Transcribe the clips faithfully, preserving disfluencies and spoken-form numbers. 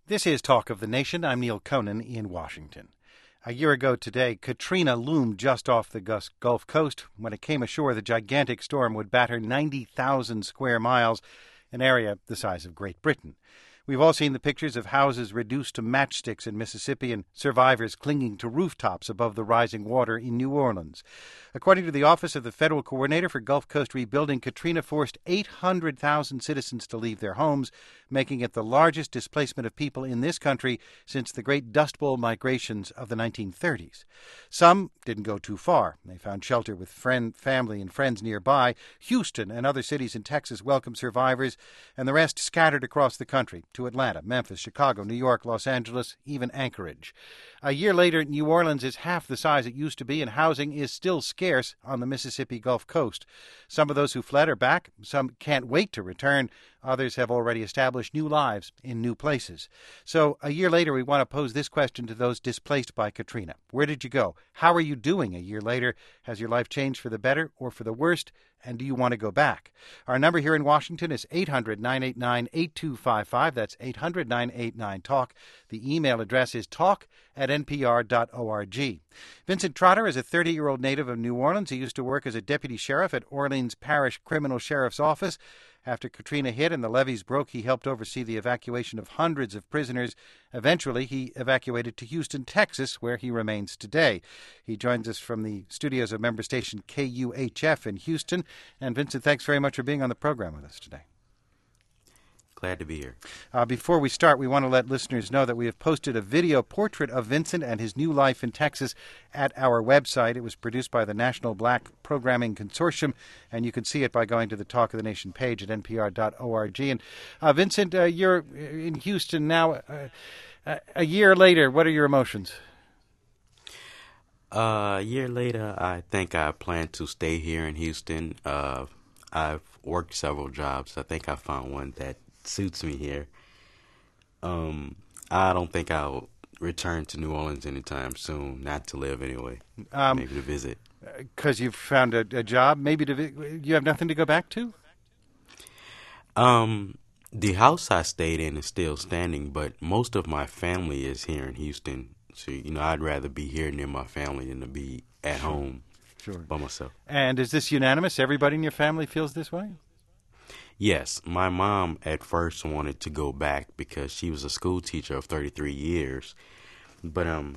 This is Talk of the Nation. I'm Neil Conan in Washington. A year ago today, Katrina loomed just off the Gulf Coast. When it came ashore, the gigantic storm would batter ninety thousand square miles, an area the size of Great Britain. We've all seen the pictures of houses reduced to matchsticks in Mississippi and survivors clinging to rooftops above the rising water in New Orleans. According to the Office of the Federal Coordinator for Gulf Coast Rebuilding, Katrina forced eight hundred thousand citizens to leave their homes, making it the largest displacement of people in this country since the Great Dust Bowl migrations of the nineteen thirties. Some didn't go too far. They found shelter with friend, family and friends nearby. Houston and other cities in Texas welcomed survivors, and the rest scattered across the country to Atlanta, Memphis, Chicago, New York, Los Angeles, even Anchorage. A year later, New Orleans is half the size it used to be, and housing is still scarce on the Mississippi Gulf Coast. Some of those who fled are back. Some can't wait to return. Others have already established new lives in new places. So a year later, we want to pose this question to those displaced by Katrina. Where did you go? How are you doing a year later? Has your life changed for the better or for the worst? And do you want to go back? Our number here in Washington is eight hundred, nine eight nine, eight two five five. That's eight hundred, nine eight nine, talk. The email address is talk at n p r dot org. Vincent Trotter is a thirty-year-old native of New Orleans. He used to work as a deputy sheriff at Orleans Parish Criminal Sheriff's Office. After Katrina hit and the levees broke, he helped oversee the evacuation of hundreds of prisoners. Eventually, he evacuated to Houston, Texas, where he remains today. He joins us from the studios of member station K U H F in Houston. And Vincent, thanks very much for being on the program with us today. Glad to be here. Uh, before we start, we want to let listeners know that we have posted a video portrait of Vincent and his new life in Texas at our website. It was produced by the National Black Programming Consortium, and you can see it by going to the Talk of the Nation page at n p r dot org. And uh, Vincent, uh, you're in Houston now. Uh, a year later, what are your emotions? Uh, a year later, I think I plan to stay here in Houston. Uh, I've worked several jobs. I think I found one that suits me here. Um, I don't think I'll return to New Orleans anytime soon. Not to live anyway. Um, Maybe to visit. Because you've found a, a job. Maybe to vi- you have nothing to go back to. Um, the house I stayed in is still standing, but most of my family is here in Houston. So you know, I'd rather be here near my family than to be at sure. home sure. by myself. And is this unanimous? Everybody in your family feels this way? Yes, my mom at first wanted to go back because she was a school teacher of thirty-three years. But, um,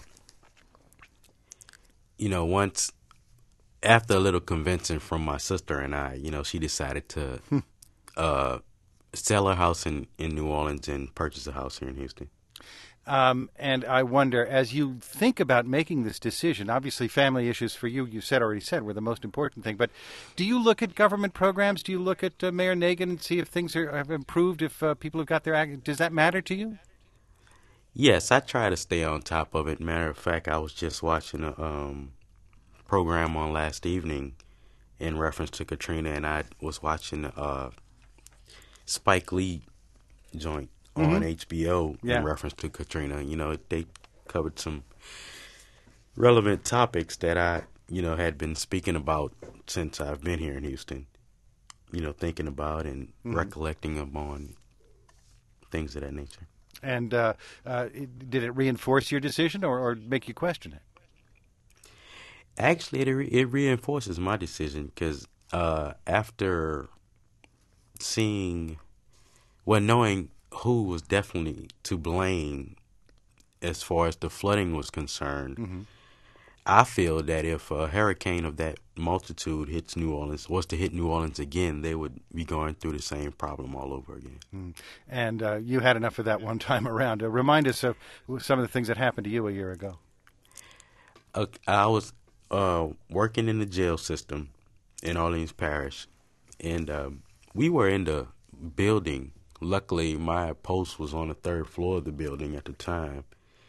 you know, once, after a little convincing from my sister and I, you know, she decided to uh, sell her house in, in New Orleans and purchase a house here in Houston. Um, and I wonder, as you think about making this decision, obviously family issues for you, you said already said, were the most important thing. But do you look at government programs? Do you look at uh, Mayor Nagin and see if things are, have improved, if uh, people have got their act? Does that matter to you? Yes, I try to stay on top of it. Matter of fact, I was just watching a um, program on last evening in reference to Katrina, and I was watching uh, Spike Lee joint on mm-hmm. H B O yeah. in reference to Katrina. You know, they covered some relevant topics that I, you know, had been speaking about since I've been here in Houston. You know, thinking about and mm-hmm. recollecting upon things of that nature. And uh, uh, did it reinforce your decision or, or make you question it? Actually, it, re- it reinforces my decision because uh, after seeing, well, knowing who was definitely to blame as far as the flooding was concerned, mm-hmm. I feel that if a hurricane of that multitude hits New Orleans, was to hit New Orleans again, they would be going through the same problem all over again. Mm. And uh, you had enough of that one time around. Uh, remind us of some of the things that happened to you a year ago. Uh, I was uh, working in the jail system in Orleans Parish, and uh, we were in the building. Luckily, my post was on the third floor of the building at the time.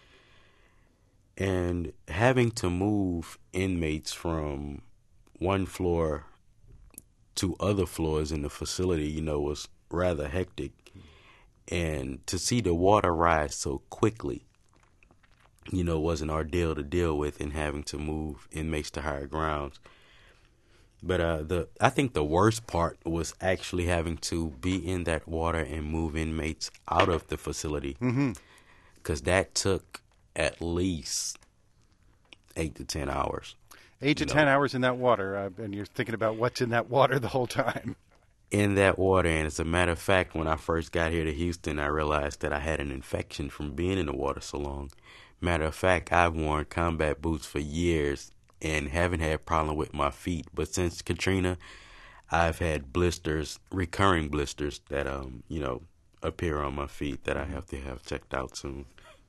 And having to move inmates from one floor to other floors in the facility, you know, was rather hectic. And to see the water rise so quickly, you know, was an ordeal to deal with, and having to move inmates to higher grounds. But uh, the I think the worst part was actually having to be in that water and move inmates out of the facility. Mm-hmm. because that took at least eight to ten hours. Eight to you know. ten hours in that water, uh, and you're thinking about what's in that water the whole time. In that water, and as a matter of fact, when I first got here to Houston, I realized that I had an infection from being in the water so long. Matter of fact, I've worn combat boots for years and haven't had problem with my feet. But since Katrina, I've had blisters, recurring blisters that um you know appear on my feet that I have to have checked out soon.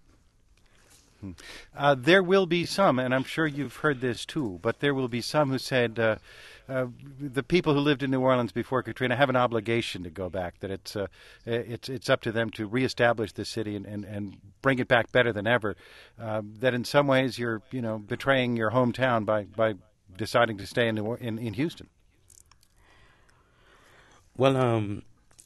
Uh, there will be some, and I'm sure you've heard this too, but there will be some who said uh, uh, the people who lived in New Orleans before Katrina have an obligation to go back, that it's uh, it's it's up to them to reestablish the city and, and, and bring it back better than ever. Uh, that in some ways you're you know betraying your hometown by, by deciding to stay in, New, in in Houston. Well, um,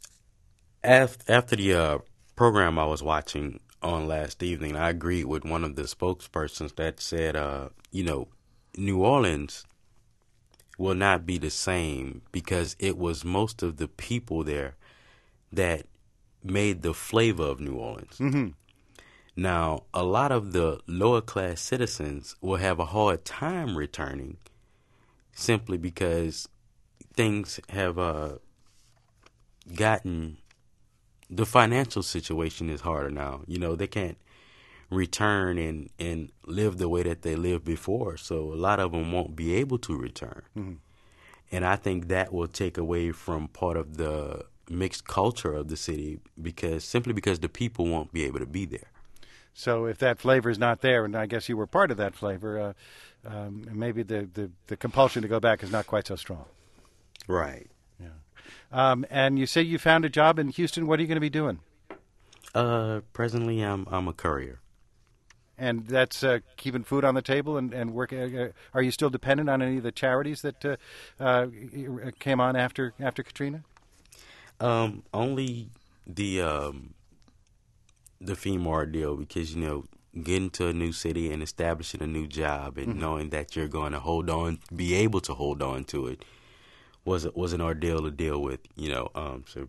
after, after the uh, program I was watching on last evening, I agreed with one of the spokespersons that said, uh, you know, New Orleans will not be the same because it was most of the people there that made the flavor of New Orleans. Mm-hmm. Now, a lot of the lower class citizens will have a hard time returning simply because things have uh, gotten... The financial situation is harder now. You know, they can't return and, and live the way that they lived before. So a lot of them won't be able to return. Mm-hmm. And I think that will take away from part of the mixed culture of the city because simply because the people won't be able to be there. So if that flavor is not there, and I guess you were part of that flavor, uh, um, maybe the, the, the compulsion to go back is not quite so strong. Right. Um, and you say you found a job in Houston. What are you going to be doing? Uh, presently, I'm I'm a courier. And that's uh, keeping food on the table and, and work. Uh, are you still dependent on any of the charities that uh, uh, came on after after Katrina? Um, only the um, the FEMA ordeal because, you know, getting to a new city and establishing a new job and mm-hmm. knowing that you're going to hold on, be able to hold on to it. was was an ordeal to deal with, you know. Um, so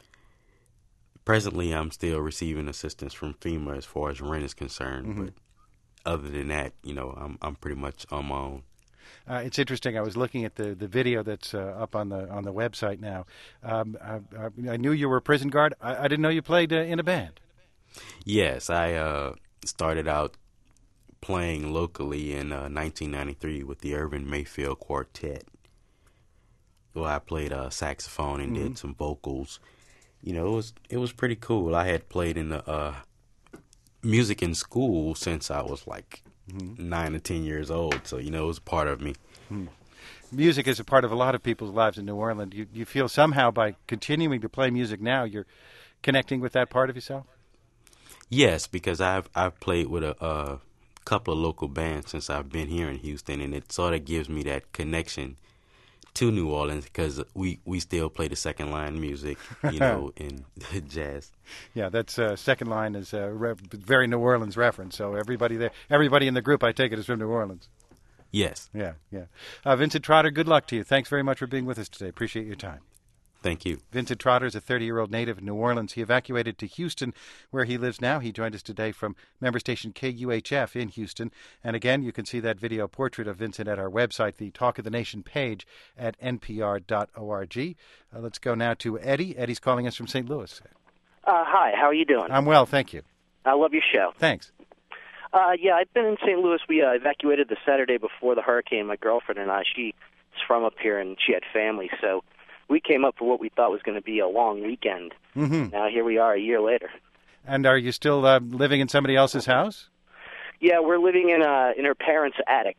presently, I'm still receiving assistance from FEMA as far as rent is concerned. Mm-hmm. But other than that, you know, I'm I'm pretty much on my own. Uh, it's interesting. I was looking at the, the video that's uh, up on the on the website now. Um, I, I, I knew you were a prison guard. I, I didn't know you played uh, in a band. Yes, I uh, started out playing locally in uh, nineteen ninety-three with the Irvin Mayfield Quartet. Well, I played uh, saxophone and mm-hmm. did some vocals. You know, it was it was pretty cool. I had played in the uh, music in school since I was like mm-hmm. nine or ten years old. So, you know, it was part of me. Mm. Music is a part of a lot of people's lives in New Orleans. You, you feel somehow by continuing to play music now, you're connecting with that part of yourself? Yes, because I've I've played with a, a couple of local bands since I've been here in Houston, and it sort of gives me that connection to New Orleans because we, we still play the second line music, you know, in jazz. Yeah, that's uh, second line is a re- very New Orleans reference. So everybody there, everybody in the group, I take it, is from New Orleans. Yes. Yeah, yeah. Uh, Vincent Trotter, good luck to you. Thanks very much for being with us today. Appreciate your time. Thank you. Vincent Trotter is a thirty-year-old native of New Orleans. He evacuated to Houston, where he lives now. He joined us today from member station K U H F in Houston. And again, you can see that video portrait of Vincent at our website, the Talk of the Nation page at N P R dot org. Uh, let's go now to Eddie. Eddie's calling us from Saint Louis. Uh, hi, how are you doing? I'm well, thank you. I love your show. Thanks. Uh, yeah, I've been in Saint Louis. We uh, evacuated the Saturday before the hurricane. My girlfriend and I, she's from up here, and she had family, so we came up for what we thought was going to be a long weekend. Mm-hmm. Now here we are a year later. And are you still uh, living in somebody else's house? Yeah, we're living in uh, in her parents' attic.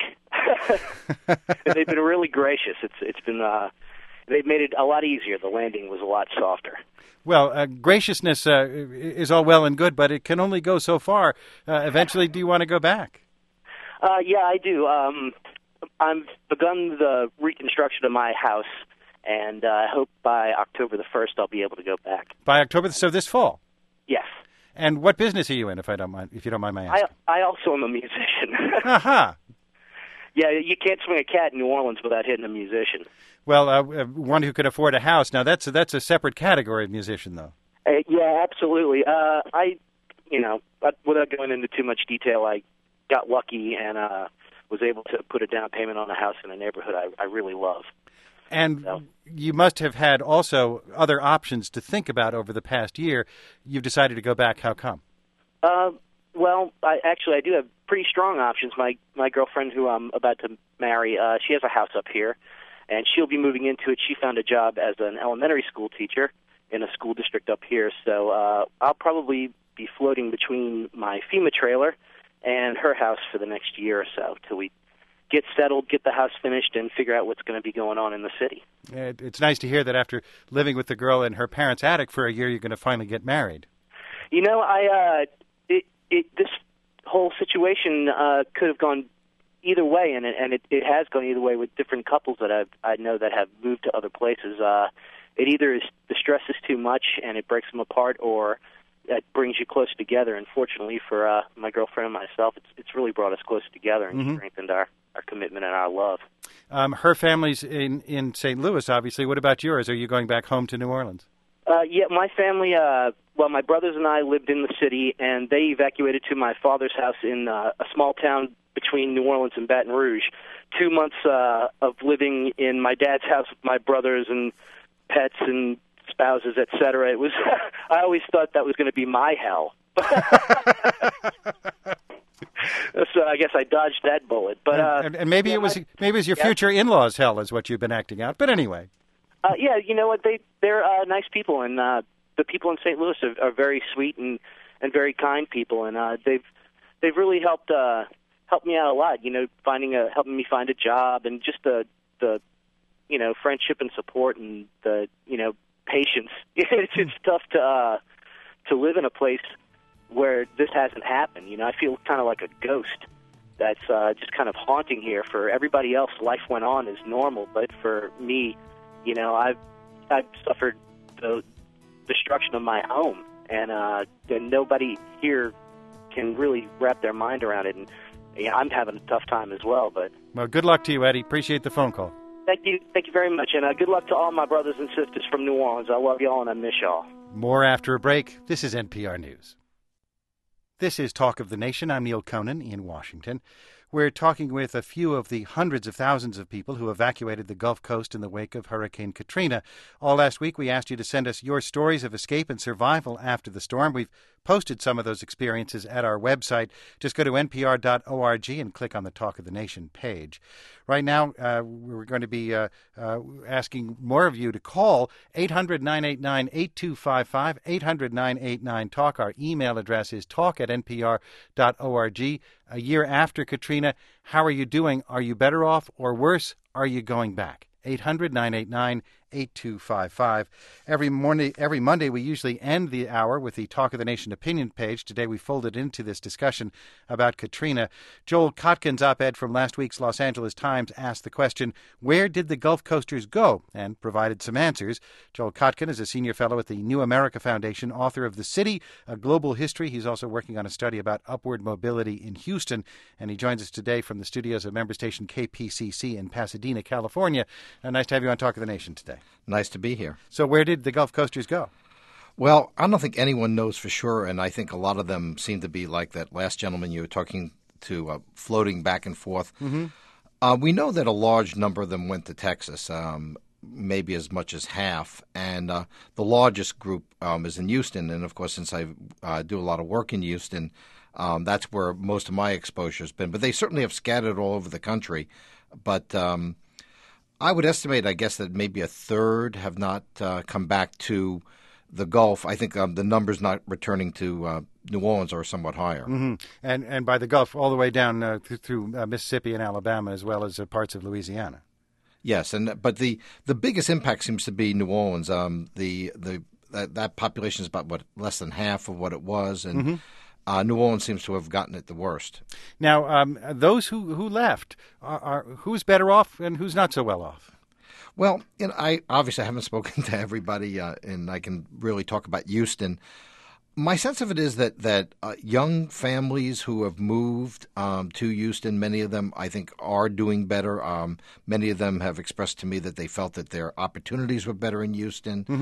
And they've been really gracious. It's it's been uh, they've made it a lot easier. The landing was a lot softer. Well, uh, graciousness uh, is all well and good, but it can only go so far. Uh, eventually, do you want to go back? Uh, yeah, I do. Um, I've begun the reconstruction of my house. And uh, I hope by October the first I'll be able to go back. By October, so this fall? Yes. And what business are you in, if I don't mind, if you don't mind my asking? I, I also am a musician. Aha. Uh-huh. Yeah, you can't swing a cat in New Orleans without hitting a musician. Well, uh, one who could afford a house. Now, that's a, that's a separate category of musician, though. Uh, yeah, absolutely. Uh, I you know, but without going into too much detail, I got lucky and uh, was able to put a down payment on a house in a neighborhood I, I really love. And so. You must have had also other options to think about over the past year. You've decided to go back. How come? Uh, well, I, actually, I do have pretty strong options. My my girlfriend, who I'm about to marry, uh, she has a house up here, and she'll be moving into it. She found a job as an elementary school teacher in a school district up here, so uh, I'll probably be floating between my FEMA trailer and her house for the next year or so till we get settled, get the house finished, and figure out what's going to be going on in the city. It's nice to hear that after living with the girl in her parents' attic for a year, you're going to finally get married. You know, I uh, it, it this whole situation uh, could have gone either way, and it, and it, it has gone either way with different couples that I've, I know that have moved to other places. Uh, it either is the stress is too much and it breaks them apart, or it brings you closer together. And fortunately for uh, my girlfriend and myself, it's it's really brought us closer together and mm-hmm. strengthened our, our commitment and our love. Um, her family's in, in Saint Louis, obviously. What about yours? Are you going back home to New Orleans? Uh, yeah, my family, uh, well, my brothers and I lived in the city, and they evacuated to my father's house in uh, a small town between New Orleans and Baton Rouge. Two months uh, of living in my dad's house with my brothers and pets and spouses, et cetera. It was, I always thought that was going to be my hell. So I guess I dodged that bullet. But uh, and, and maybe yeah, it was maybe it was your yeah. future in-laws' hell is what you've been acting out. But anyway, uh, yeah, you know what? They they're uh, nice people, and uh, the people in Saint Louis are, are very sweet and, and very kind people, and uh, they've they've really helped uh, helped me out a lot. You know, finding a helping me find a job, and just the the you know friendship and support, and the you know patience. It's it's tough to uh, to live in a place where this hasn't happened. You know, I feel kind of like a ghost that's uh, just kind of haunting here. For everybody else, life went on as normal, but for me, you know, I've I've suffered the destruction of my home, and uh, and nobody here can really wrap their mind around it. And yeah, I'm having a tough time as well. But well, good luck to you, Eddie. Appreciate the phone call. Thank you, thank you very much, and uh, good luck to all my brothers and sisters from New Orleans. I love y'all, and I miss y'all. More after a break. This is N P R News. This is Talk of the Nation. I'm Neil Conan in Washington. We're talking with a few of the hundreds of thousands of people who evacuated the Gulf Coast in the wake of Hurricane Katrina. All last week, we asked you to send us your stories of escape and survival after the storm. We've posted some of those experiences at our website. Just go to N P R dot org and click on the Talk of the Nation page. Right now, uh, we're going to be uh, uh, asking more of you to call eight hundred, nine eight nine, eight two five five, eight hundred, nine eight nine, talk. Our email address is talk at N P R dot org. A year after Katrina, how are you doing? Are you better off or worse? Are you going back? eight hundred, nine eight nine, eight two five five. Every morning, every Monday, we usually end the hour with the Talk of the Nation opinion page. Today, we folded into this discussion about Katrina. Joel Kotkin's op-ed from last week's Los Angeles Times asked the question, where did the Gulf Coasters go? And provided some answers. Joel Kotkin is a senior fellow at the New America Foundation, author of The City, A Global History. He's also working on a study about upward mobility in Houston, and he joins us today from the studios of member station K P C C in Pasadena, California. Uh, nice to have you on Talk of the Nation today. Nice to be here. So where did the Gulf Coasters go? Well, I don't think anyone knows for sure, and I think a lot of them seem to be like that last gentleman you were talking to, uh, floating back and forth. Mm-hmm. Uh, we know that a large number of them went to Texas, um, maybe as much as half, and uh, the largest group um, is in Houston. And, of course, since I uh, do a lot of work in Houston, um, that's where most of my exposure has been. But they certainly have scattered all over the country. But um I would estimate, I guess, that maybe a third have not uh, come back to the Gulf. I think um, the numbers not returning to uh, New Orleans are somewhat higher. Mm-hmm. And and by the Gulf, all the way down uh, through, through uh, Mississippi and Alabama, as well as uh, parts of Louisiana. Yes, and but the, the biggest impact seems to be New Orleans. Um, the the that, that population is about what less than half of what it was, and. Mm-hmm. Uh, New Orleans seems to have gotten it the worst. Now, um, those who, who left, are, are who's better off and who's not so well off? Well, you know, I obviously haven't spoken to everybody, uh, and I can really talk about Houston. My sense of it is that that uh, young families who have moved um, to Houston, many of them, I think, are doing better. Um, many of them have expressed to me that they felt that their opportunities were better in Houston. Mm-hmm.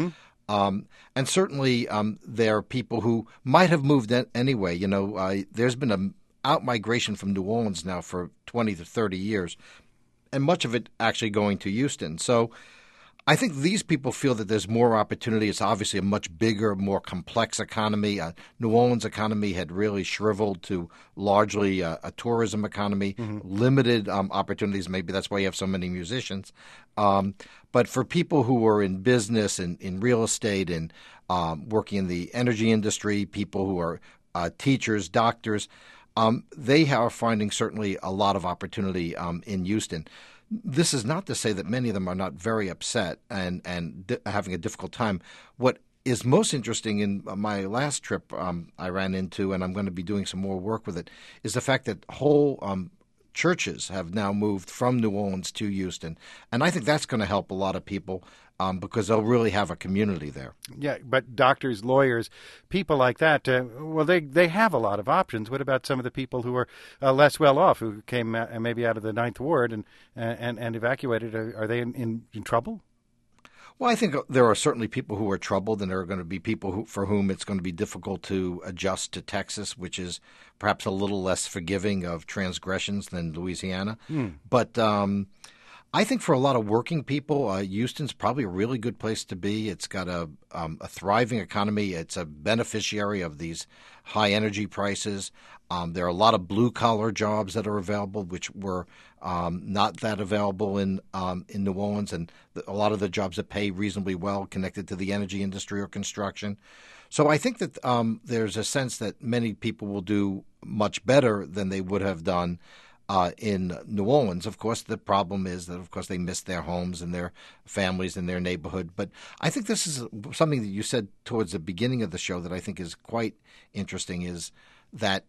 Um, and certainly um, there are people who might have moved an- anyway. You know, uh, there's been a out-migration from New Orleans now for twenty to thirty years, and much of it actually going to Houston. So I think these people feel that there's more opportunity. It's obviously a much bigger, more complex economy. Uh, New Orleans economy had really shriveled to largely uh, a tourism economy, mm-hmm. limited um, opportunities. Maybe that's why you have so many musicians. Um, but for people who are in business and in real estate and um, working in the energy industry, people who are uh, teachers, doctors, um, they are finding certainly a lot of opportunity um, in Houston. This is not to say that many of them are not very upset and, and di- having a difficult time. What is most interesting in my last trip um, I ran into, and I'm going to be doing some more work with it, is the fact that whole um, churches have now moved from New Orleans to Houston. And I think that's going to help a lot of people um, because they'll really have a community there. Yeah, but doctors, lawyers, people like that, uh, well, they, they have a lot of options. What about some of the people who are uh, less well off, who came uh, maybe out of the Ninth Ward and and, and evacuated? Are, are they in, in, in trouble? Well, I think there are certainly people who are troubled, and there are going to be people who, for whom it's going to be difficult to adjust to Texas, which is perhaps a little less forgiving of transgressions than Louisiana. Mm. But um, I think for a lot of working people, uh, Houston's probably a really good place to be. It's got a, um, a thriving economy. It's a beneficiary of these high energy prices. Um, there are a lot of blue-collar jobs that are available, which were um, not that available in um, in New Orleans, and the, a lot of the jobs that pay reasonably well connected to the energy industry or construction. So I think that um, there's a sense that many people will do much better than they would have done uh, in New Orleans. Of course, the problem is that, of course, they miss their homes and their families and their neighborhood. But I think this is something that you said towards the beginning of the show that I think is quite interesting, is that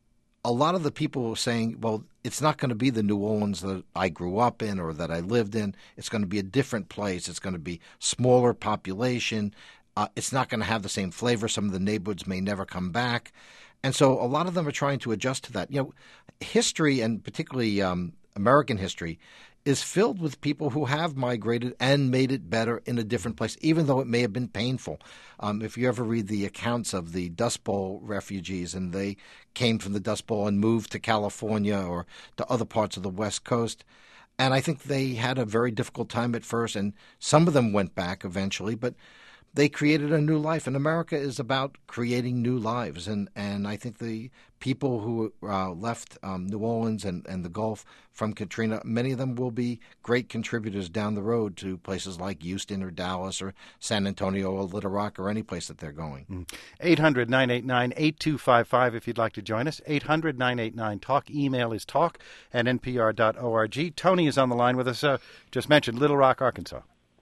a lot of the people are saying, well, it's not going to be the New Orleans that I grew up in or that I lived in. It's going to be a different place. It's going to be smaller population. Uh, it's not going to have the same flavor. Some of the neighborhoods may never come back. And so a lot of them are trying to adjust to that. You know, history, and particularly um, American history, is filled with people who have migrated and made it better in a different place, even though it may have been painful. Um, if you ever read the accounts of the Dust Bowl refugees, and they came from the Dust Bowl and moved to California or to other parts of the West Coast, and I think they had a very difficult time at first, and some of them went back eventually, but they created a new life. And America is about creating new lives. And, and I think the people who uh, left um, New Orleans and, and the Gulf from Katrina, many of them will be great contributors down the road to places like Houston or Dallas or San Antonio or Little Rock or any place that they're going. eight hundred, nine eight nine, eight two five five if you'd like to join us. eight hundred, nine eight nine, talk. Email is talk at n p r dot org. Tony is on the line with us. Uh, just mentioned Little Rock, Arkansas.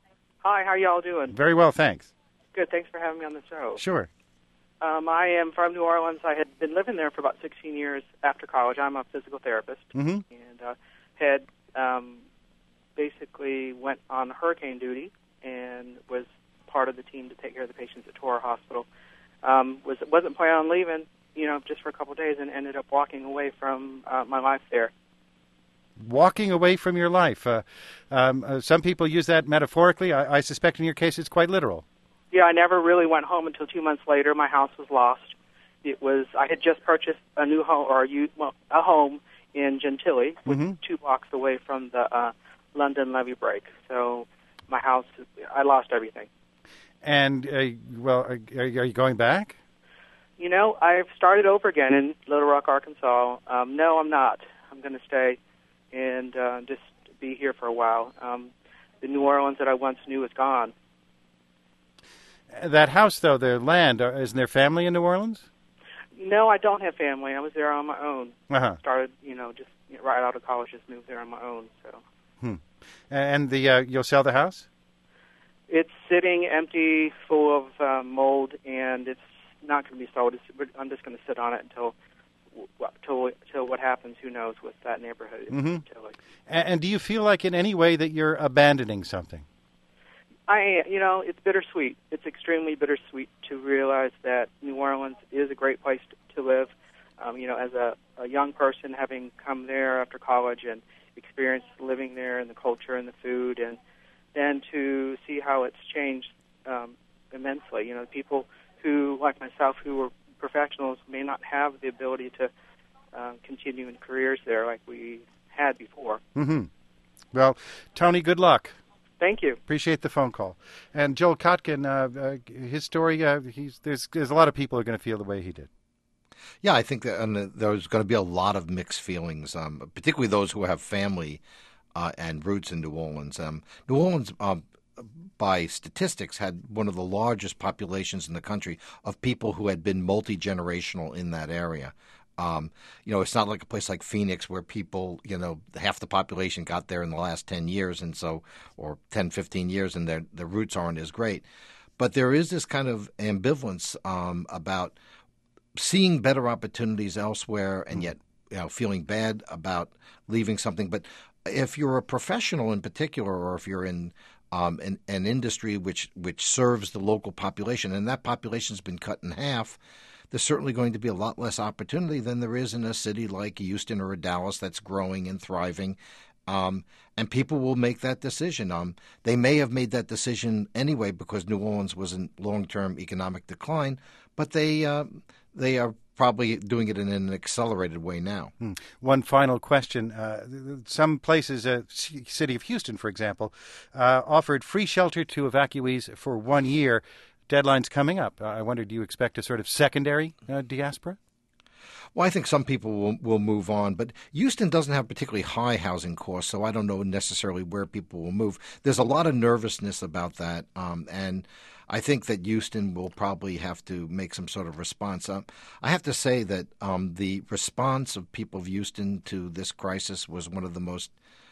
Hi, how y'all doing? Very well, thanks. Good, thanks for having me on the show. Sure. Um, I am from New Orleans. I had been living there for about sixteen years after college. I'm a physical therapist, mm-hmm. and uh, had um, basically went on hurricane duty and was part of the team to take care of the patients at Torrey Hospital. Um, was wasn't planning on leaving, you know, just for a couple of days, and ended up walking away from uh, my life there. Walking away from your life. Uh, um, uh, some people use that metaphorically. I, I suspect in your case it's quite literal. Yeah, I never really went home until two months later. My house was lost. It was I had just purchased a new home, or a, well, a home in Gentilly, mm-hmm. two blocks away from the uh, London levee break. So my house, I lost everything. And uh, well, are, are you going back? You know, I've started over again in Little Rock, Arkansas. Um, no, I'm not. I'm going to stay and uh, just be here for a while. Um, the New Orleans that I once knew is gone. That house, though, their land, uh, isn't there family in New Orleans? No, I don't have family. I was there on my own. Uh-huh. Started, you know, just right out of college, just moved there on my own. So. Hmm. And the uh, you'll sell the house? It's sitting empty, full of uh, mold, and it's not going to be sold. It's, I'm just going to sit on it until, until, until what happens. Who knows with that neighborhood? Mm-hmm. And, and do you feel like in any way that you're abandoning something? I, you know, it's bittersweet. It's extremely bittersweet to realize that New Orleans is a great place to, to live. Um, you know, as a, a young person, having come there after college and experienced living there and the culture and the food, and then to see how it's changed um, immensely. You know, people who, like myself, who were professionals may not have the ability to uh, continue in careers there like we had before. Mm-hmm. Well, Tony, good luck. Thank you. Appreciate the phone call. And Joel Kotkin, uh, uh, his story, uh, he's, there's, there's a lot of people who are going to feel the way he did. Yeah, I think that and there's going to be a lot of mixed feelings, um, particularly those who have family uh, and roots in New Orleans. Um, New Orleans, um, by statistics, had one of the largest populations in the country of people who had been multi-generational in that area. Um, you know, it's not like a place like Phoenix where people, you know, half the population got there in the last ten years and so, or ten, fifteen years, and their, their roots aren't as great. But there is this kind of ambivalence um, about seeing better opportunities elsewhere and yet, you know, feeling bad about leaving something. But if you're a professional in particular, or if you're in um, an, an industry which, which serves the local population, and that population's been cut in half, there's certainly going to be a lot less opportunity than there is in a city like Houston or Dallas that's growing and thriving. Um, and people will make that decision. Um, they may have made that decision anyway because New Orleans was in long-term economic decline, but they uh, they are probably doing it in an accelerated way now. Hmm. One final question. Uh, some places, uh, C- City of Houston, for example, uh, offered free shelter to evacuees for one year. Deadline's coming up. Uh, I wonder, do you expect a sort of secondary uh, diaspora? Well, I think some people will, will move on, but Houston doesn't have particularly high housing costs, so I don't know necessarily where people will move. There's a lot of nervousness about that, um, and I think that Houston will probably have to make some sort of response. Uh, I have to say that um, the response of people of Houston to this crisis was one of the most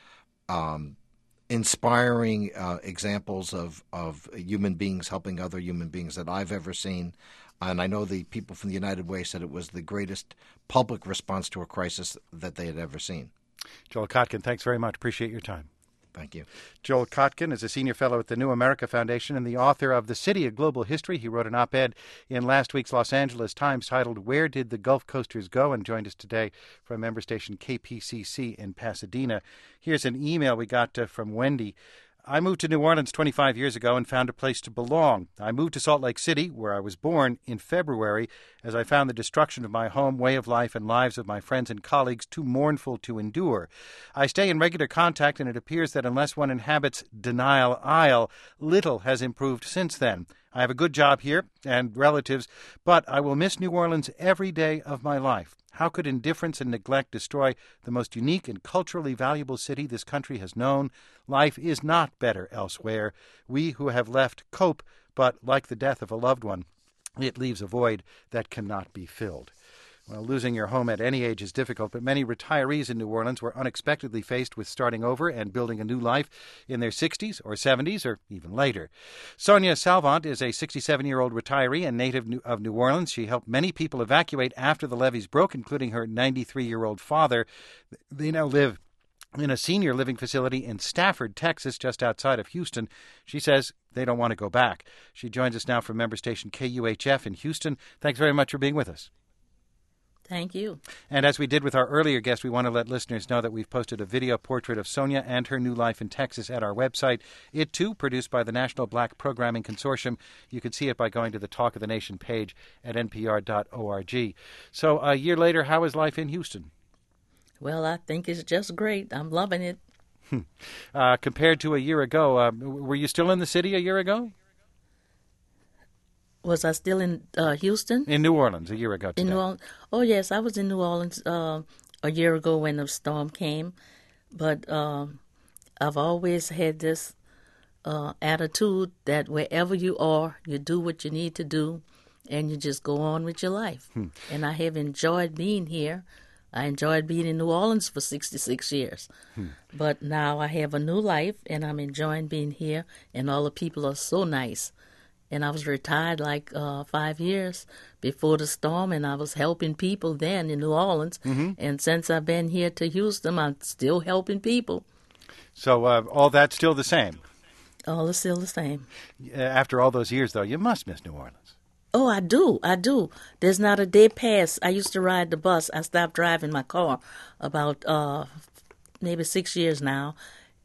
um, inspiring uh, examples of, of human beings helping other human beings that I've ever seen. And I know the people from the United Way said it was the greatest public response to a crisis that they had ever seen. Joel Kotkin, thanks very much. Appreciate your time. Thank you. Joel Kotkin is a senior fellow at the New America Foundation and the author of The City of Global History. He wrote an op-ed in last week's Los Angeles Times titled Where Did the Gulf Coasters Go? And joined us today from member station K P C C in Pasadena. Here's an email we got uh, from Wendy. I moved to New Orleans twenty-five years ago and found a place to belong. I moved to Salt Lake City, where I was born, in February, as I found the destruction of my home, way of life, and lives of my friends and colleagues too mournful to endure. I stay in regular contact, and it appears that unless one inhabits Denial Isle, little has improved since then. I have a good job here and relatives, but I will miss New Orleans every day of my life. How could indifference and neglect destroy the most unique and culturally valuable city this country has known? Life is not better elsewhere. We who have left cope, but like the death of a loved one, it leaves a void that cannot be filled. Well, losing your home at any age is difficult, but many retirees in New Orleans were unexpectedly faced with starting over and building a new life in their sixties or seventies or even later. Sonia Salvant is a sixty-seven-year-old retiree and native of New Orleans. She helped many people evacuate after the levees broke, including her ninety-three-year-old father. They now live in a senior living facility in Stafford, Texas, just outside of Houston. She says they don't want to go back. She joins us now from member station K U H F in Houston. Thanks very much for being with us. Thank you. And as we did with our earlier guest, we want to let listeners know that we've posted a video portrait of Sonia and her new life in Texas at our website. It, too, produced by the National Black Programming Consortium. You can see it by going to the Talk of the Nation page at N P R dot org. So a year later, how is life in Houston? Well, I think it's just great. I'm loving it. uh, compared to a year ago, uh, were you still in the city a year ago? Was I still in uh, Houston? In New Orleans a year ago today. In New Orleans? Oh, yes, I was in New Orleans uh, a year ago when the storm came. But uh, I've always had this uh, attitude that wherever you are, you do what you need to do, and you just go on with your life. Hmm. And I have enjoyed being here. I enjoyed being in New Orleans for sixty-six years. Hmm. But now I have a new life, and I'm enjoying being here, and all the people are so nice. And I was retired like uh, five years before the storm, and I was helping people then in New Orleans. Mm-hmm. And since I've been here to Houston, I'm still helping people. So uh, all that's still the same? All is still the same. After all those years, though, you must miss New Orleans. Oh, I do. I do. There's not a day past. I used to ride the bus. I stopped driving my car about uh, maybe six years now.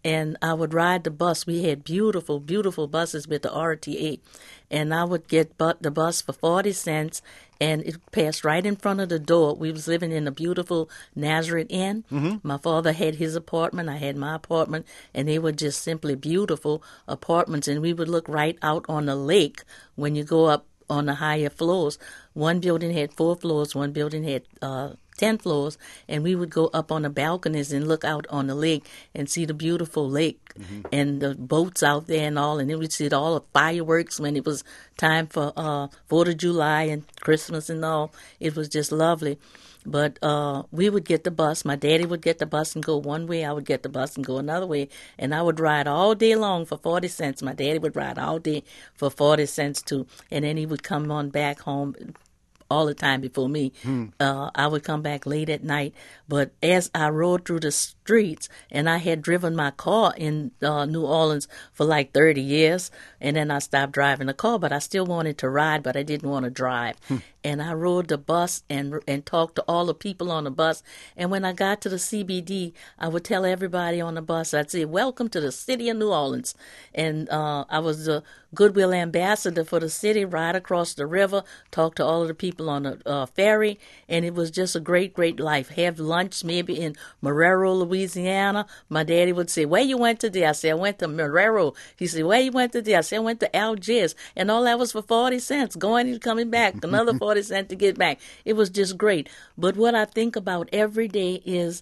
and I would ride the bus. We had beautiful, beautiful buses with the R T A, and I would get bu- the bus for forty cents, and it passed right in front of the door. We was living in a beautiful Nazareth Inn. Mm-hmm. My father had his apartment, I had my apartment, and they were just simply beautiful apartments, and we would look right out on the lake when you go up on the higher floors. One building had four floors, one building had uh, ten floors, and we would go up on the balconies and look out on the lake and see the beautiful lake mm-hmm. and the boats out there and all, and then we'd see all the fireworks when it was time for uh, fourth of July and Christmas and all. It was just lovely. But uh, we would get the bus. My daddy would get the bus and go one way. I would get the bus and go another way. And I would ride all day long for forty cents. My daddy would ride all day for forty cents too. And then he would come on back home all the time before me. Hmm. Uh, I would come back late at night. But as I rode through the streets, and I had driven my car in uh, New Orleans for like thirty years, and then I stopped driving the car, but I still wanted to ride, but I didn't want to drive. Hmm. And I rode the bus and and talked to all the people on the bus. And when I got to the C B D, I would tell everybody on the bus, I'd say, "Welcome to the city of New Orleans." And uh, I was the goodwill ambassador for the city, ride across the river, talk to all of the people on the uh, ferry. And it was just a great, great life. Have lunch maybe in Marrero, Louisiana. My daddy would say, "Where you went today?" I said, "I went to Marrero." He said, "Where you went today?" I said, "I went to Algiers." And all that was for forty cents, going and coming back, another forty cents to get back. It was just great. But what I think about every day is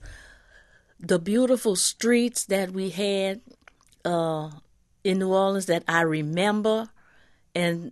the beautiful streets that we had uh, in New Orleans that I remember. And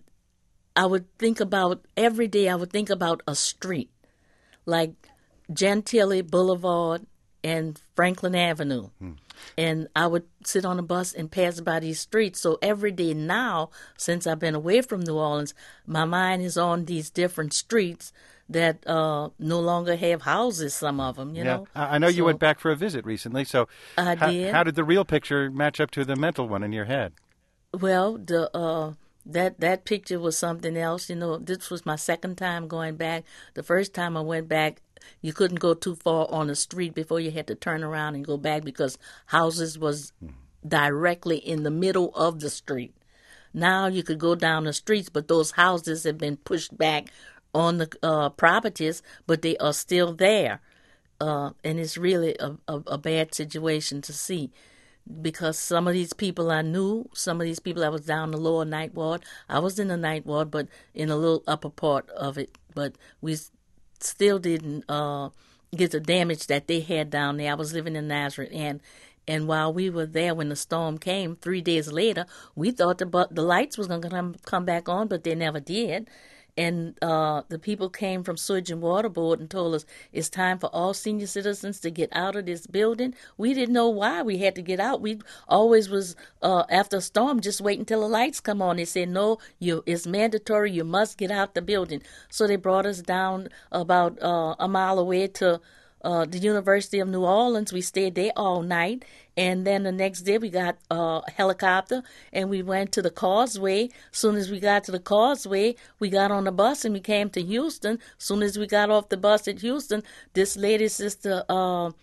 I would think about, every day I would think about a street, like Gentilly Boulevard and Franklin Avenue. Hmm. And I would sit on a bus and pass by these streets. So every day now, since I've been away from New Orleans, my mind is on these different streets that uh, no longer have houses, some of them, you yeah. know. I know so, you went back for a visit recently, so I how, did. how did the real picture match up to the mental one in your head? Well, the uh, that that picture was something else. You know, this was my second time going back. The first time I went back, you couldn't go too far on the street before you had to turn around and go back because houses was directly in the middle of the street. Now you could go down the streets, but those houses have been pushed back on the uh, properties, but they are still there. Uh, and it's really a, a, a bad situation to see because some of these people I knew, some of these people I was down the lower ninth ward. I was in the ninth ward, but in a little upper part of it. But we still didn't uh, get the damage that they had down there. I was living in Nazareth, and and while we were there when the storm came, three days later, we thought the bu- the lights was going to come, come back on, but they never did. And uh, the people came from Sewage and Water Board and told us it's time for all senior citizens to get out of this building. We didn't know why we had to get out. We always was, uh, after a storm, just wait until the lights come on. They said, no, you, it's mandatory. You must get out the building. So they brought us down about uh, a mile away to uh, the University of New Orleans. We stayed there all night. And then the next day we got uh, a helicopter and we went to the Causeway. As soon as we got to the Causeway, we got on the bus and we came to Houston. As soon as we got off the bus at Houston, this lady, Sister uh,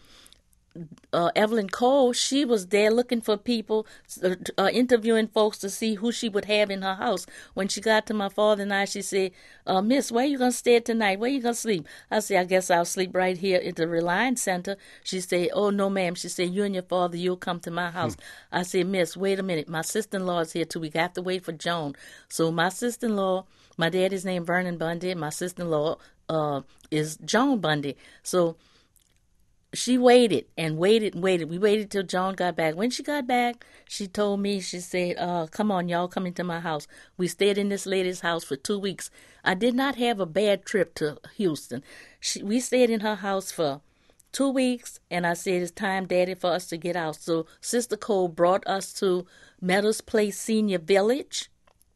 uh, Evelyn Cole, she was there looking for people, uh, interviewing folks to see who she would have in her house. When she got to my father and I, she said, uh, Miss, where you going to stay tonight? Where you going to sleep? I said, I guess I'll sleep right here at the Reliance Center. She said, oh, no, ma'am. She said, you and your father, you'll come to my house. Hmm. I said, Miss, wait a minute. My sister-in-law is here too. We got to wait for Joan. So my sister-in-law, my daddy's name Vernon Bundy. My sister-in-law uh, is Joan Bundy. So she waited and waited and waited. We waited till Joan got back. When she got back, she told me, she said, uh, come on, y'all, come into my house. We stayed in this lady's house for two weeks. I did not have a bad trip to Houston. She, we stayed in her house for two weeks, and I said, it's time, Daddy, for us to get out. So Sister Cole brought us to Meadows Place Senior Village.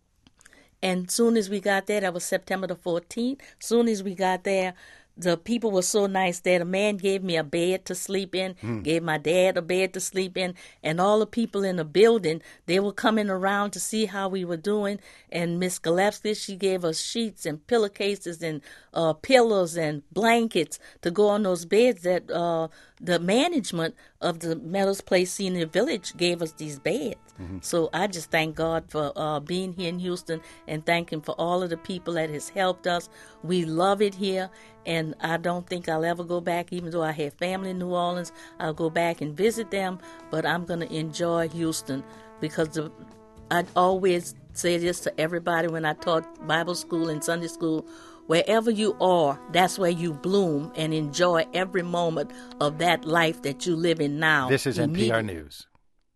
And soon as we got there, that was September the fourteenth, soon as we got there, the people were so nice that a man gave me a bed to sleep in, mm. gave my dad a bed to sleep in, and all the people in the building, they were coming around to see how we were doing. And Miss Gillespie, she gave us sheets and pillowcases and uh, pillows and blankets to go on those beds that uh, the management of the Meadows Place Senior Village gave us these beds. Mm-hmm. So I just thank God for uh, being here in Houston and thank Him for all of the people that has helped us. We love it here, and I don't think I'll ever go back, even though I have family in New Orleans. I'll go back and visit them, but I'm going to enjoy Houston because the, I always say this to everybody when I taught Bible school and Sunday school. Wherever you are, that's where you bloom and enjoy every moment of that life that you live in now. This is N P R News.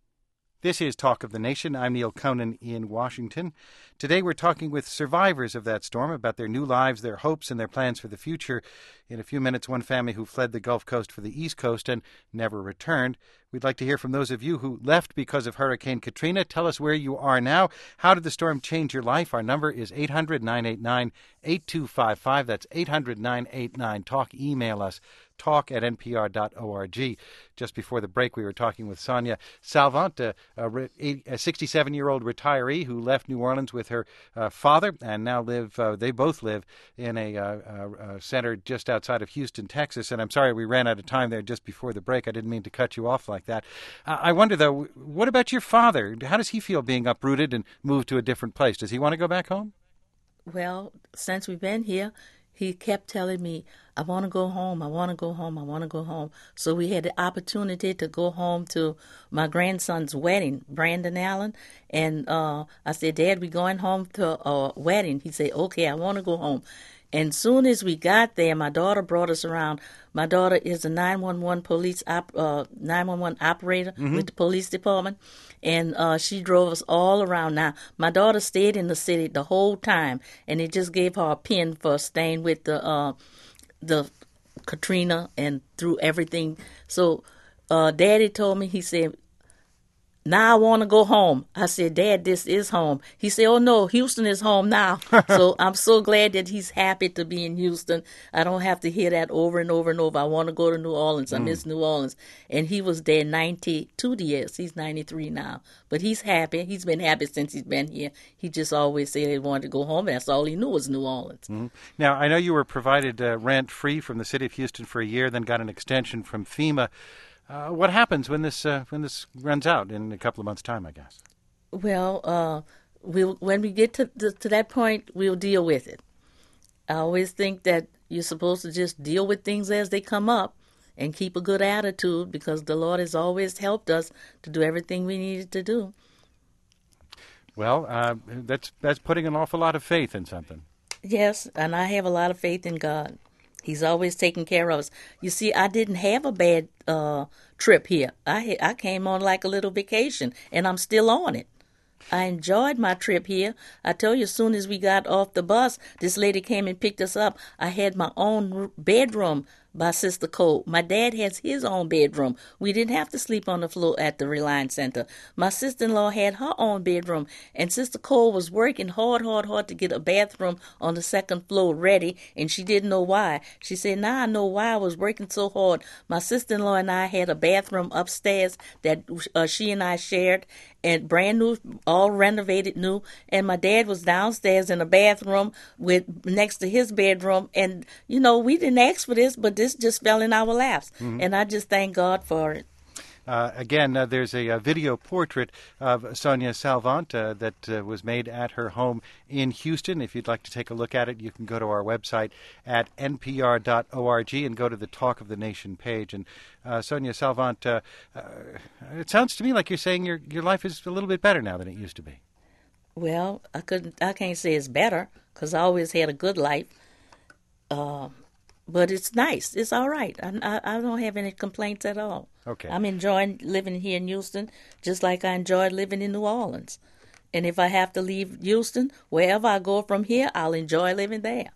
This is Talk of the Nation. I'm Neil Conan in Washington. Today we're talking with survivors of that storm about their new lives, their hopes, and their plans for the future. In a few minutes, one family who fled the Gulf Coast for the East Coast and never returned. We'd like to hear from those of you who left because of Hurricane Katrina. Tell us where you are now. How did the storm change your life? Our number is eight hundred, nine eight nine, eight two five five. That's eight hundred, nine eight nine, talk. Email us, talk at n p r dot org. Just before the break, we were talking with Sonia Salvant, a, a sixty-seven-year-old retiree who left New Orleans with her uh, father and now live, uh, they both live in a uh, uh, center just outside of Houston, Texas. And I'm sorry we ran out of time there just before the break. I didn't mean to cut you off like that. Uh, I wonder, though, what about your father? How does he feel being uprooted and moved to a different place? Does he want to go back home? Well, since we've been here, he kept telling me, I want to go home, I want to go home, I want to go home. So we had the opportunity to go home to my grandson's wedding, Brandon Allen. And uh, I said, Dad, we're going home to a wedding. He said, okay, I want to go home. And soon as we got there, my daughter brought us around. My daughter is a nine one one police op, uh, nine one one operator mm-hmm. with the police department, and uh, she drove us all around. Now, my daughter stayed in the city the whole time, and it just gave her a pin for staying with the uh, the Katrina and through everything. So, uh, Daddy told me, he said, now I want to go home. I said, Dad, this is home. He said, oh, no, Houston is home now. So I'm so glad that he's happy to be in Houston. I don't have to hear that over and over and over. I want to go to New Orleans. I mm. miss New Orleans. And he was there ninety-two years. He's ninety-three now. But he's happy. He's been happy since he's been here. He just always said he wanted to go home. That's all he knew was New Orleans. Mm. Now, I know you were provided uh, rent-free from the city of Houston for a year, then got an extension from FEMA. Uh, what happens when this uh, when this runs out in a couple of months' time, I guess? Well, uh, we'll, when we get to, to to that point, we'll deal with it. I always think that you're supposed to just deal with things as they come up and keep a good attitude because the Lord has always helped us to do everything we needed to do. Well, uh, that's that's putting an awful lot of faith in something. Yes, and I have a lot of faith in God. He's always taking care of us. You see, I didn't have a bad uh, trip here. I I came on like a little vacation, and I'm still on it. I enjoyed my trip here. I tell you, as soon as we got off the bus, this lady came and picked us up. I had my own bedroom by Sister Cole. My dad has his own bedroom. We didn't have to sleep on the floor at the Reliance Center. My sister-in-law had her own bedroom, and Sister Cole was working hard, hard, hard to get a bathroom on the second floor ready, and she didn't know why. She said, now I know why I was working so hard. My sister-in-law and I had a bathroom upstairs that uh, she and I shared, and brand new, all renovated new, and my dad was downstairs in a bathroom with next to his bedroom, and, you know, we didn't ask for this, but this just fell in our laps, mm-hmm. and I just thank God for it. Uh, again, uh, there's a, a video portrait of Sonia Salvant uh, that uh, was made at her home in Houston. If you'd like to take a look at it, you can go to our website at n p r dot org and go to the Talk of the Nation page. And uh, Sonia Salvant, uh, uh, it sounds to me like you're saying your your life is a little bit better now than it used to be. Well, I couldn't. I can't say it's better because I always had a good life. Uh, But it's nice. It's all right. I, I, I don't have any complaints at all. Okay. I'm enjoying living here in Houston just like I enjoyed living in New Orleans. And if I have to leave Houston, wherever I go from here, I'll enjoy living there.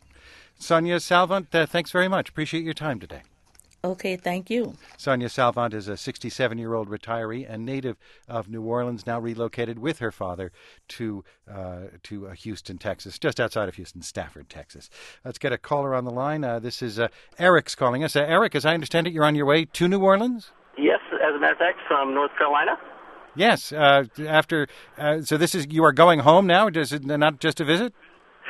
Sonia Salvant, uh, thanks very much. Appreciate your time today. Okay, thank you. Sonia Salvant is a sixty-seven-year-old retiree and native of New Orleans, now relocated with her father to uh, to uh, Houston, Texas, just outside of Houston, Stafford, Texas. Let's get a caller on the line. Uh, this is uh, Eric's calling us. Uh, Eric, as I understand it, you're on your way to New Orleans? Yes, as a matter of fact, from North Carolina. Yes. Uh, after, uh, so this is you are going home now? Is it not just a visit?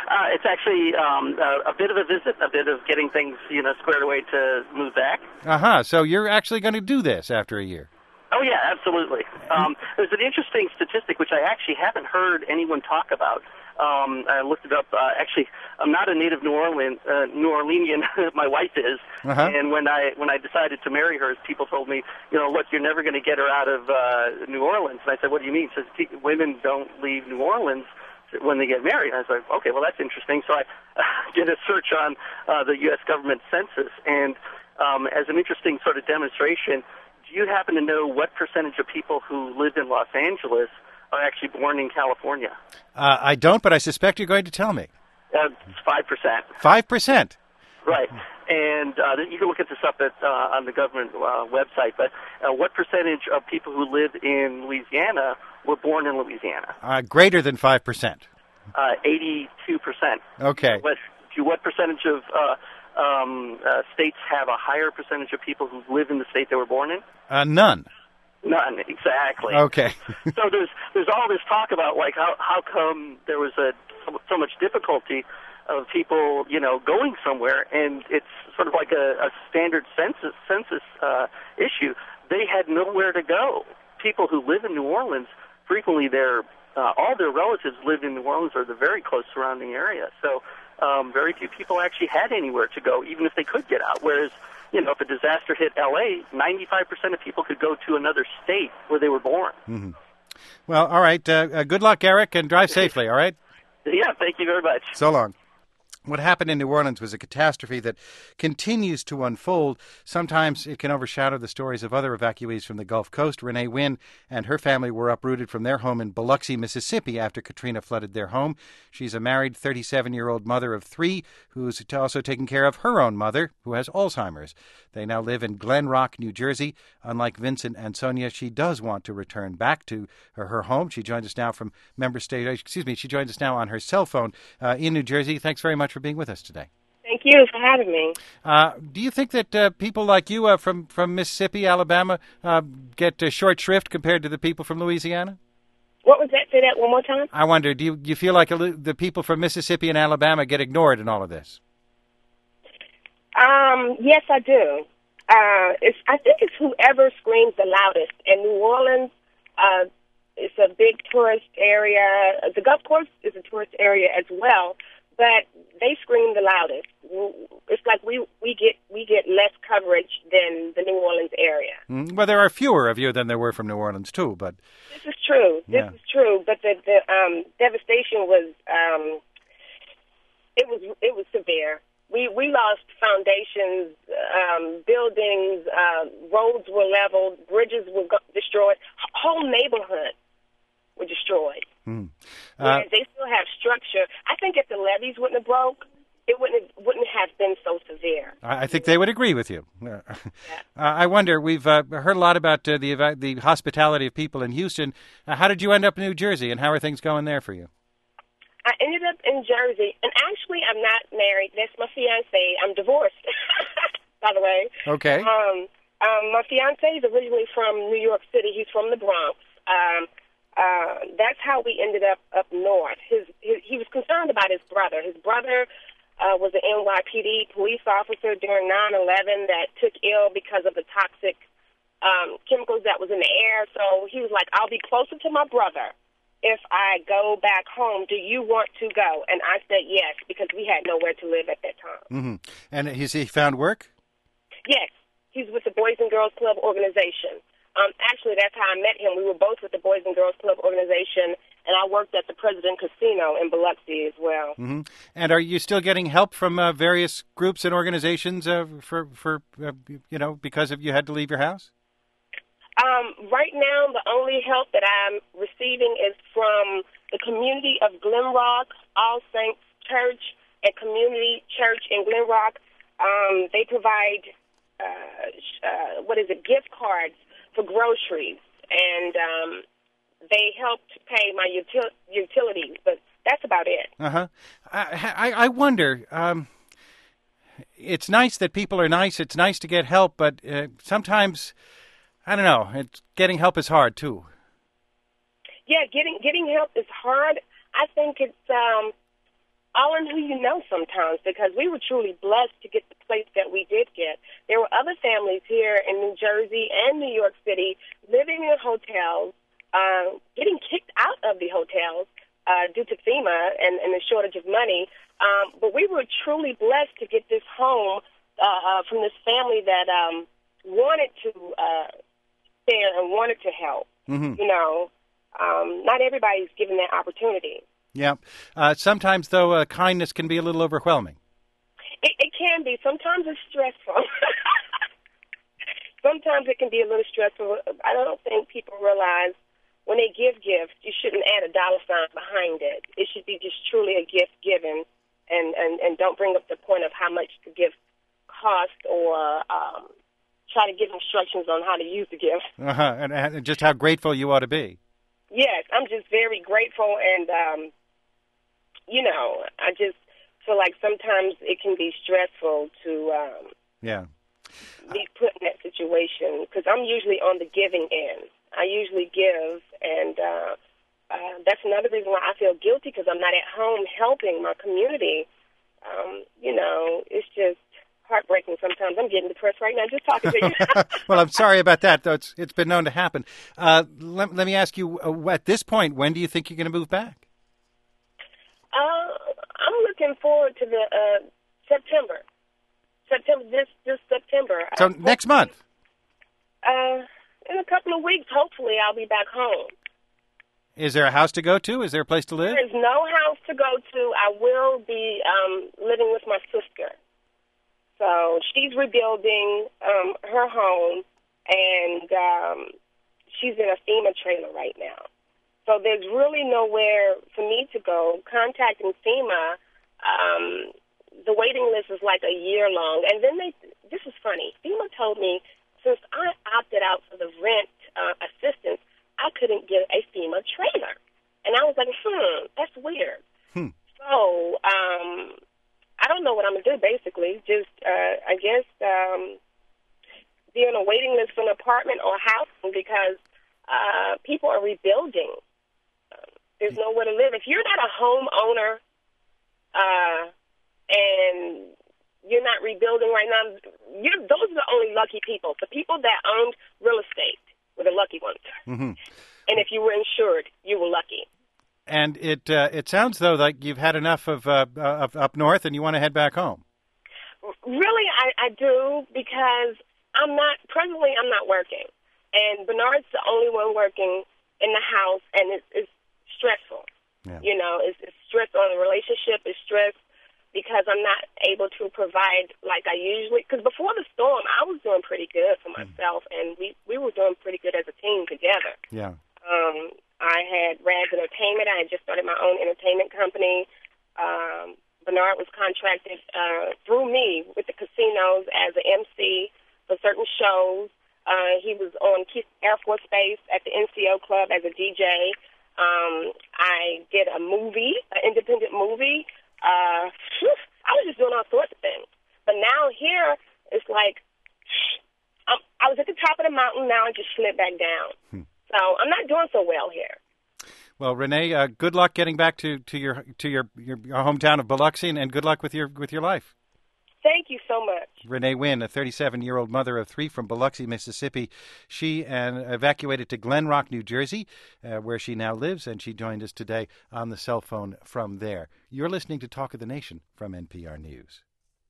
Uh, it's actually um, a, a bit of a visit, a bit of getting things, you know, squared away to move back. Uh-huh. So you're actually going to do this after a year? Oh, yeah, absolutely. Um, there's an interesting statistic which I actually haven't heard anyone talk about. Um, I looked it up. Uh, actually, I'm not a native New Orleans, uh, New Orleanian. My wife is, uh-huh. and when I when I decided to marry her, people told me, you know, look, you're never going to get her out of uh, New Orleans. And I said, what do you mean? She says, women don't leave New Orleans when they get married. And I was like, okay, well, that's interesting. So I uh, did a search on uh, the U S government census, and um, as an interesting sort of demonstration, do you happen to know what percentage of people who live in Los Angeles are actually born in California? Uh, I don't, but I suspect you're going to tell me. Uh, it's five percent. Five percent? Right. And uh, you can look at this up at, uh, on the government uh, website, but uh, what percentage of people who live in Louisiana were born in Louisiana? Uh, greater than five percent. Uh, eighty-two percent. Okay. What, do what percentage of uh, um, uh, states have a higher percentage of people who live in the state they were born in? Uh, none. None, exactly. Okay. So there's there's all this talk about, like, how how come there was a so, so much difficulty of people, you know, going somewhere, and it's sort of like a, a standard census census uh, issue. They had nowhere to go. People who live in New Orleans, frequently their uh, all their relatives live in New Orleans or the very close surrounding area. So um, very few people actually had anywhere to go, even if they could get out. Whereas, you know, if a disaster hit L A, ninety-five percent of people could go to another state where they were born. Mm-hmm. Well, all right. Uh, uh, good luck, Eric, and drive safely, all right? Yeah, thank you very much. So long. What happened in New Orleans was a catastrophe that continues to unfold. Sometimes it can overshadow the stories of other evacuees from the Gulf Coast. Renee Wynn and her family were uprooted from their home in Biloxi, Mississippi after Katrina flooded their home. She's a married thirty-seven-year-old mother of three who's also taking care of her own mother, who has Alzheimer's. They now live in Glen Rock, New Jersey. Unlike Vincent and Sonia, she does want to return back to her, her home. She joins us now from member state, excuse me, she joins us now on her cell phone uh, in New Jersey. Thanks very much for being with us today. Thank you for having me. Uh, do you think that uh, people like you uh, from, from Mississippi, Alabama, uh, get uh, short shrift compared to the people from Louisiana? What was that? Say that one more time. I wonder, do you, do you feel like a, the people from Mississippi and Alabama get ignored in all of this? Um, yes, I do. Uh, it's, I think it's whoever screams the loudest. And New Orleans, uh, it's a big tourist area. The Gulf Coast is a tourist area as well, but they scream the loudest. It's like we, we get we get less coverage than the New Orleans area. Mm, well, there are fewer of you than there were from New Orleans too, but this is true. This yeah. is true. But the the um, devastation was um, it was it was severe. We we lost foundations, um, buildings, uh, roads were leveled, bridges were go- destroyed, whole neighborhoods were destroyed. Mm. Uh, they still have structure. I think if the levees wouldn't have broke, it wouldn't have, wouldn't have been so severe. I think they would agree with you. Uh, yeah. I wonder, we've uh, heard a lot about uh, the the hospitality of people in Houston. Uh, how did you end up in New Jersey, and how are things going there for you? I ended up in Jersey, and actually I'm not married. That's my fiancé. I'm divorced, by the way. Okay. Um, um, my fiancé is originally from New York City. He's from the Bronx. Um, uh, that's how we ended up up north. His, his he was concerned about his brother. His brother uh, was an N Y P D police officer during nine eleven that took ill because of the toxic um, chemicals that was in the air. So he was like, I'll be closer to my brother if I go back home. Do you want to go? And I said yes, because we had nowhere to live at that time. Mm-hmm. And has he found work? Yes. He's with the Boys and Girls Club organization. Um, actually, that's how I met him. We were both with the Boys and Girls Club organization, and I worked at the President Casino in Biloxi as well. Mm-hmm. And are you still getting help from uh, various groups and organizations uh, for, for uh, you know, because of you had to leave your house? Um, right now, the only help that I'm receiving is from the community of Glen Rock, All Saints Church, and Community Church in Glen Rock. Um, they provide, uh, uh, what is it, gift cards for groceries, and um, they help to pay my util- utilities, but that's about it. Uh-huh. I, I, I wonder, um, it's nice that people are nice, it's nice to get help, but uh, sometimes, I don't know, it's, getting help is hard, too. Yeah, getting getting help is hard. I think it's um, all in who you know sometimes, because we were truly blessed to get the place that we did get. There were other families here in New Jersey and New York City living in hotels, uh, getting kicked out of the hotels uh, due to FEMA and, and the shortage of money. Um, but we were truly blessed to get this home uh, uh, from this family that um, wanted to uh, share and wanted to help. Mm-hmm. You know, um, not everybody's given that opportunity. Yeah. Uh, sometimes, though, uh, kindness can be a little overwhelming. It, it can be. Sometimes it's stressful. Sometimes it can be a little stressful. I don't think people realize when they give gifts, you shouldn't add a dollar sign behind it. It should be just truly a gift given, and, and, and don't bring up the point of how much the gift cost or um, try to give instructions on how to use the gift. Uh-huh. And, and just how grateful you ought to be. Yes, I'm just very grateful, and, um, you know, I just feel like sometimes it can be stressful to um, yeah. be put in that situation, because I'm usually on the giving end. I usually give, and uh, uh, that's another reason why I feel guilty, because I'm not at home helping my community. Um, you know, it's just heartbreaking sometimes. I'm getting depressed right now just talking to you. Well, I'm sorry about that, though. It's, it's been known to happen. Uh, let, let me ask you, uh, at this point, when do you think you're going to move back? Uh, I'm looking forward to the uh, September. September, this this September. So uh, next month? Uh, in a couple of weeks, hopefully, I'll be back home. Is there a house to go to? Is there a place to live? There's no house to go to. I will be um, living with my sister. So she's rebuilding um, her home, and um, she's in a FEMA trailer right now. So there's really nowhere for me to go. Contacting FEMA, um, the waiting list is like a year long. And then they, this is funny, FEMA told me since I opted out for the rent uh, assistance, I couldn't get a FEMA trailer. And I was like, hmm, that's weird. Hmm. So um, I don't know what I'm going to do, basically. Just, uh, I guess, um, be on a waiting list for an apartment or house, because uh, people are rebuilding. There's nowhere to live. If you're not a homeowner uh, and you're not rebuilding right now, you're, those are the only lucky people. The people that owned real estate were the lucky ones. Mm-hmm. And if you were insured, you were lucky. And it uh, it sounds, though, like you've had enough of, uh, of up north and you want to head back home. Really, I, I do, because I'm not, presently I'm not working. And Bernard's the only one working in the house, and it's, it's stressful. Yeah. You know, it's, it's stress on the relationship. It's stress because I'm not able to provide like I usually. Because before the storm, I was doing pretty good for myself, mm. and we, we were doing pretty good as a team together. Yeah. Um, I had Rags Entertainment. I had just started my own entertainment company. Um, Bernard was contracted uh, through me with the casinos as an M C for certain shows. Uh, he was on Air Force Base at the N C O Club as a D J. Um, I did a movie, an independent movie. Uh, I was just doing all sorts of things. But now here, it's like I'm, I was at the top of the mountain. Now I just slid back down. Hmm. So I'm not doing so well here. Well, Renee, uh, good luck getting back to, to your to your, your, your hometown of Biloxi, and, and good luck with your with your life. Thank you so much. Renee Wynn, a thirty-seven-year-old mother of three from Biloxi, Mississippi. She uh, evacuated to Glen Rock, New Jersey, uh, where she now lives, and she joined us today on the cell phone from there. You're listening to Talk of the Nation from N P R News.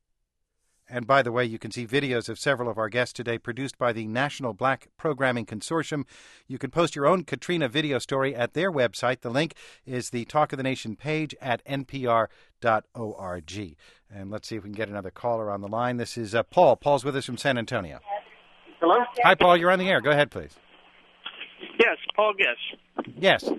And by the way, you can see videos of several of our guests today produced by the National Black Programming Consortium. You can post your own Katrina video story at their website. The link is the Talk of the Nation page at N P R dot org. And let's see if we can get another caller on the line. This is uh, Paul. Paul's with us from San Antonio. Hello? Hi, Paul. You're on the air. Go ahead, please. Yes, Paul Guess. Yes.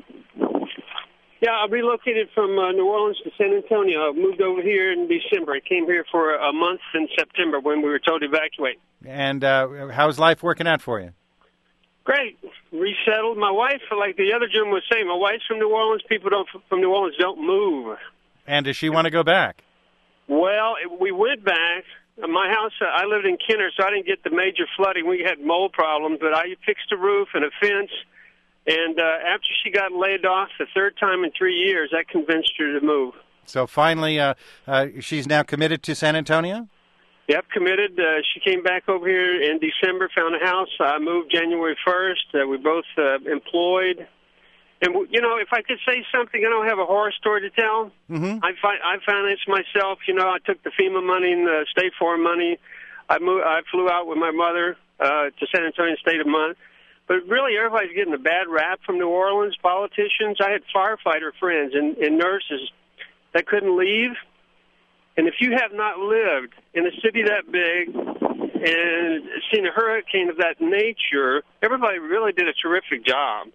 Yeah, I relocated from uh, New Orleans to San Antonio. I moved over here in December. I came here for a month in September when we were told to evacuate. And uh, how's life working out for you? Great. Resettled. My wife, like the other gentleman was saying, my wife's from New Orleans. People don't from New Orleans don't move. And does she want to go back? Well, we went back. My house, uh, I lived in Kenner, so I didn't get the major flooding. We had mold problems, but I fixed a roof and a fence. And uh, after she got laid off the third time in three years, that convinced her to move. So finally, uh, uh, she's now committed to San Antonio? Yep, committed. Uh, she came back over here in December, found a house. I moved January first. Uh, we both uh, employed. And, you know, if I could say something, I don't have a horror story to tell. Mm-hmm. I, fi- I financed myself. You know, I took the FEMA money and the State Farm money. I moved, I flew out with my mother uh, to San Antonio, stayed a month. But really, everybody's getting a bad rap from New Orleans politicians. I had firefighter friends and, and nurses that couldn't leave. And if you have not lived in a city that big and seen a hurricane of that nature, everybody really did a terrific job.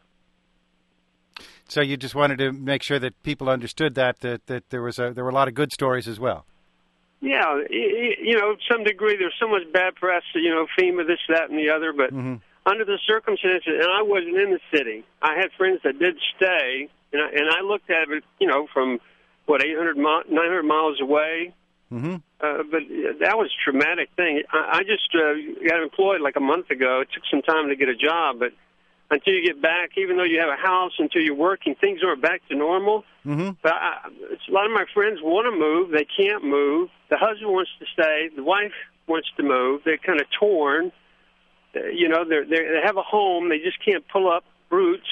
So you just wanted to make sure that people understood that that, that there was a, there were a lot of good stories as well. Yeah, you know, to some degree, there's so much bad press, you know, FEMA, this, that, and the other, but mm-hmm. under the circumstances, and I wasn't in the city, I had friends that did stay, and I, and I looked at it, you know, from, what, eight hundred, nine hundred miles away, mm-hmm. uh, but that was a traumatic thing. I, I just uh, got employed like a month ago. It took some time to get a job, but until you get back, even though you have a house, until you're working, things aren't back to normal. Mm-hmm. But I, a lot of my friends want to move. They can't move. The husband wants to stay. The wife wants to move. They're kind of torn. Uh, you know, they're, they're, they have a home. They just can't pull up roots.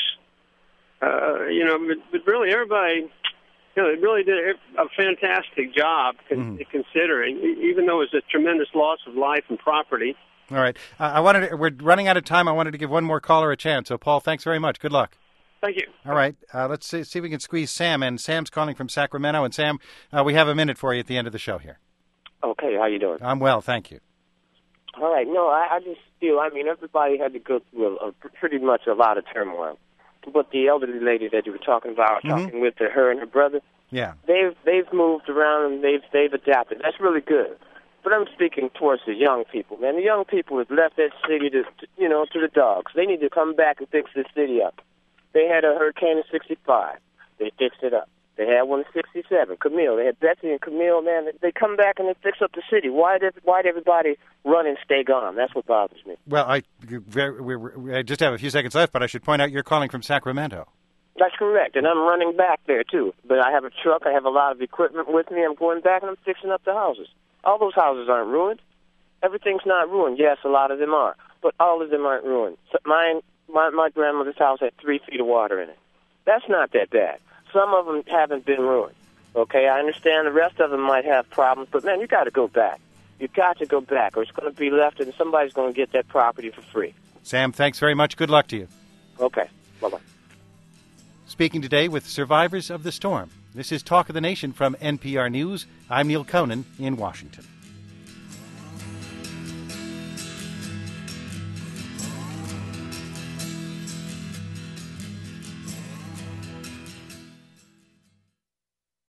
Uh, you know, but, but really everybody, you know, they really did a fantastic job con- mm-hmm. considering, even though it was a tremendous loss of life and property. All right. Uh, I wanted to, we're running out of time. I wanted to give one more caller a chance. So, Paul, thanks very much. Good luck. Thank you. All right. Uh, let's see, see if we can squeeze Sam in. Sam's calling from Sacramento. And, Sam, uh, we have a minute for you at the end of the show here. Okay. How you doing? I'm well. Thank you. All right. No, I, I just feel, I mean, everybody had to go through a, a, pretty much a lot of turmoil. But the elderly lady that you were talking about, mm-hmm. talking with her and her brother, yeah, they've they've moved around and they've they've adapted. That's really good. But I'm speaking towards the young people, man. The young people have left that city to, to you know, to the dogs. They need to come back and fix this city up. They had a hurricane in sixty-five. They fixed it up. They had one in sixty-seven. Camille. They had Betsy and Camille, man. They come back and they fix up the city. Why did why did everybody run and stay gone? That's what bothers me. Well, I, very, we, we, I just have a few seconds left, but I should point out you're calling from Sacramento. That's correct, and I'm running back there, too. But I have a truck. I have a lot of equipment with me. I'm going back and I'm fixing up the houses. All those houses aren't ruined. Everything's not ruined. Yes, a lot of them are, but all of them aren't ruined. So mine, my, my grandmother's house had three feet of water in it. That's not that bad. Some of them haven't been ruined. Okay, I understand the rest of them might have problems, but, man, you got to go back. You got to go back, or it's going to be left, and somebody's going to get that property for free. Sam, thanks very much. Good luck to you. Okay, bye-bye. Speaking today with survivors of the storm. This is Talk of the Nation from N P R News. I'm Neil Conan in Washington.